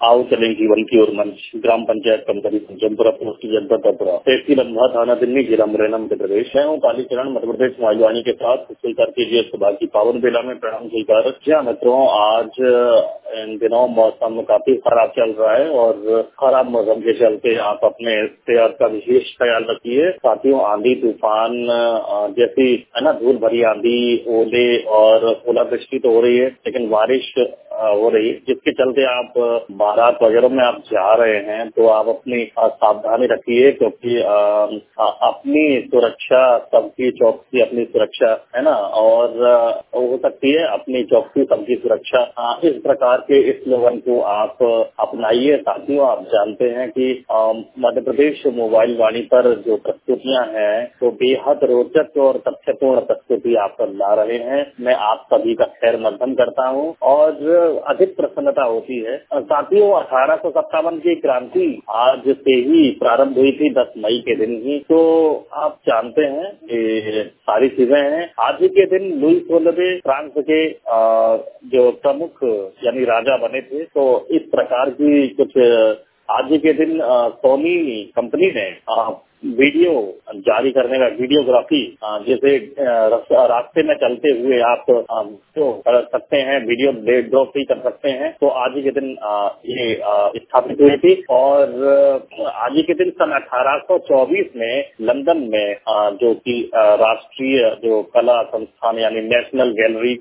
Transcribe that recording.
आओ चलें जीवन की ओर मंच, ग्राम पंचायत कंपनी जमपुरा पोस्ट जनपद त्रिपुरा, तहसील अंधा, थाना दिल्ली, जिला मुरैना, मध्य प्रदेश। मैं हूँ कालीचरण, मध्य प्रदेश मोबाइल के साथ स्वीकार कीजिए सुबह की पावन बेला में प्रणाम स्वीकार। जी मित्रों, आज इन दिनों मौसम काफी खराब चल रहा है और खराब मौसम के चलते आप अपने सेहत का विशेष ख्याल रखिए। साथियों, आंधी तूफान जैसी है ना, धूल भरी आंधी, ओले और ओलावृष्टि तो हो रही है, लेकिन बारिश हो रही है, जिसके चलते आप बारात वगैरह में आप जा रहे हैं तो आप अपनी सावधानी रखिए, क्योंकि अपनी सुरक्षा सबकी चौकसी अपनी सुरक्षा है ना, और हो सकती है अपनी चौकसी सबकी सुरक्षा। इस प्रकार के स्लोगन को आप अपनाइए। साथियों, आप जानते हैं कि मध्य प्रदेश मोबाइल वाणी पर जो प्रस्तुतियां हैं तो बेहद रोचक और तथ्यपूर्ण प्रस्तुति आप ला रहे हैं। मैं आप सभी का खैर मकदम करता हूं और अधिक प्रसन्नता होती है। साथियों, 1857 की क्रांति आज से ही प्रारंभ हुई थी, 10 मई के दिन ही। तो आप जानते हैं ये सारी चीजें हैं। आज ही के दिन लुई सोलवे फ्रांस के जो प्रमुख यानी राजा बने थे। तो इस प्रकार की कुछ आज ही के दिन सोनी कंपनी ने वीडियो जारी करने का, वीडियोग्राफी, जैसे रास्ते में चलते हुए आप जो कर सकते हैं, वीडियो वीडियोग्राफी कर सकते हैं। तो आज ही के दिन ये स्थापित हुई थी और आज ही के दिन सन 1824 में लंदन में जो कि राष्ट्रीय जो कला संस्थान यानी नेशनल गैलरी